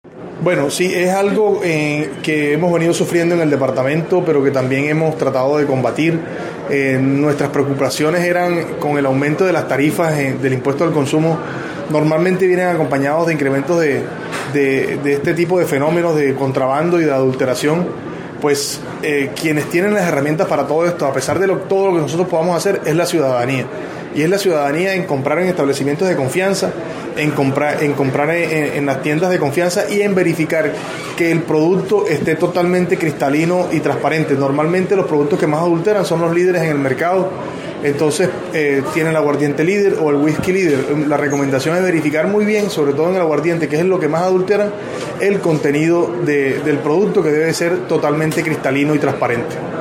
Bueno, sí, es algo que hemos venido sufriendo en el departamento, pero que también hemos tratado de combatir. Nuestras preocupaciones eran con el aumento de las tarifas del impuesto al consumo. Normalmente vienen acompañados de incrementos de este tipo de fenómenos de contrabando y de adulteración. Pues quienes tienen las herramientas para todo esto, a pesar de todo lo que nosotros podamos hacer, es la ciudadanía. Y es la ciudadanía en comprar en establecimientos de confianza, en comprar en las tiendas de confianza y en verificar que el producto esté totalmente cristalino y transparente. Normalmente los productos que más adulteran son los líderes en el mercado. Entonces tienen el aguardiente líder o el whisky líder. La recomendación es verificar muy bien, sobre todo en el aguardiente, que es lo que más adulteran, el contenido del producto, que debe ser totalmente cristalino y transparente.